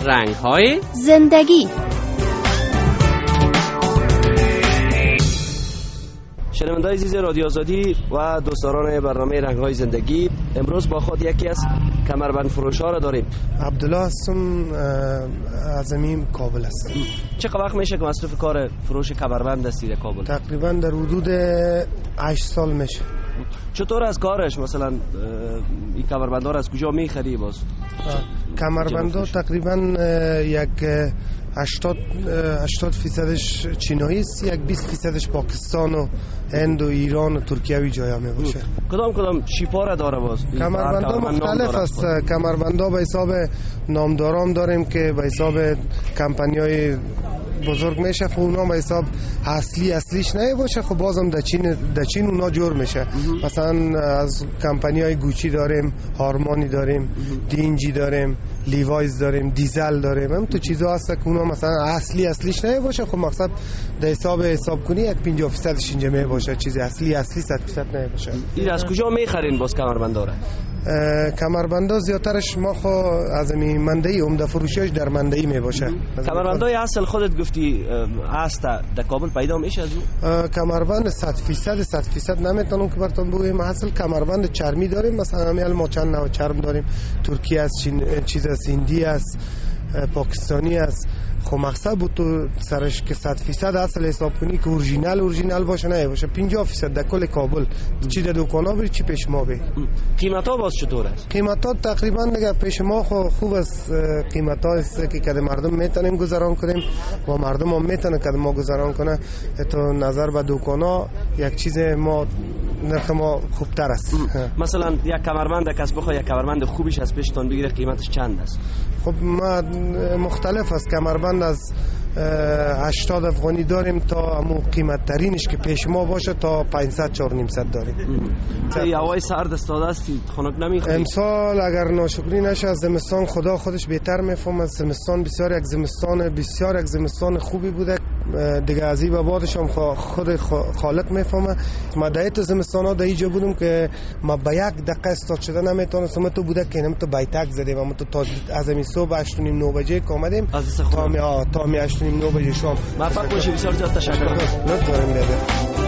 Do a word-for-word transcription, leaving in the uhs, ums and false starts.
رنگ‌های زندگی. شنونده‌های عزیز رادیو آزادی و دوستداران برنامه رنگ‌های زندگی، امروز با خود یکی از کمربند فروش‌ها را داریم. عبدالله هستم، از امیم کابل هستم. چقدر وقت میشه که مصروف کار فروش کمربند هستی در کابل؟ تقریبا در حدود هشت سال میشه. چطور از کارش؟ مثلا این کمربندها را از کجا میخری؟ باز کمربندها تقریبا یک هشتاد هشتاد فیصدش چینایی است، یک بیست فیصدش پاکستان و هند و ایران و ترکیه وی جایا می باشه. کدام کدام شیپا را داره؟ باز کمربندها مختلف است. کمربندها به حساب نامدارام داریم که به حساب کمپانیای بزرگ میشه، خب اونا به حساب اصلی اصلیش نه باشه، خب بازم در چین در چین اونا جور میشه. مثلا از کمپانیای گوچی داریم، هارمانی داریم، دینجی داریم، لیوایز داریم، دیزل داریم. هم تو چیزا هست که اونا مثلا اصلی اصلیش نه باشه، خب مقصد در حساب حساب کنی یک پنجاه درصدش اینجا می باشه، چیز اصلی اصلی صد درصد نه باشه. این از کجا میخرین باز کمربندا را؟ کمربندا زیاترش ما خو از می مندهی عمده فروشیش در مندهی می باشه. کمربندای اصل خودت گفتی هست در کابل پیدا میشه؟ از اون کمربند صد فیصد صد فیصد نمیتونم که براتون بگم. اصل کمربند چرمی داریم، مثلا همین ما چند نوع چرم داریم، ترکیه است، چین چیز است، هندی است، پاکستانی است. خب مقصد بود تو سرش که صد فیصد اصل حساب کنی که اورجینال اورجینال باشه نه باشه. پنجاه فیصد در کل کابل چی در دکانا بری چی پیش ما بی. قیمت ها باز چطور است؟ قیمت ها تقریبا دیگه پیش ما خو خوب است. قیمت ها است که کده مردم میتونیم گذران کنیم و مردم هم میتونه کده ما گذران کنه. تو نظر به دکانا یک چیز ما نرخ ما خوبتر است. مثلا یک کمربند کس بخواد یک کمربند خوبیش از پیشتون بگیره قیمتش چند است؟ خب ما مختلف است. کمربند از هشتاد افغانی داریم تا همون قیمت ترینش که پیش ما باشه تا پانصد چهار و نیم صد داریم. ای هوای سرد استاد استی خنک نمیخوری؟ امسال اگر ناشکری نشه از زمستان خدا خودش بهتر میفهمه. زمستان بسیار یک زمستان بسیار یک زمستان خوبی بوده دیگه. از این بعدش هم خود خالق میفهمه. ما در تو زمستان ها در اینجا بودم که ما به یک دقیقه استاد شده نمیتونستم. تو بوده که تو بایتک زدیم و تو تا از این صبح هشت و نیم نه بجه آمدیم تا می تا می هشت و نیم نه بجه شام. موفق باشی. بسیار زیاد تشکر. لطفاً.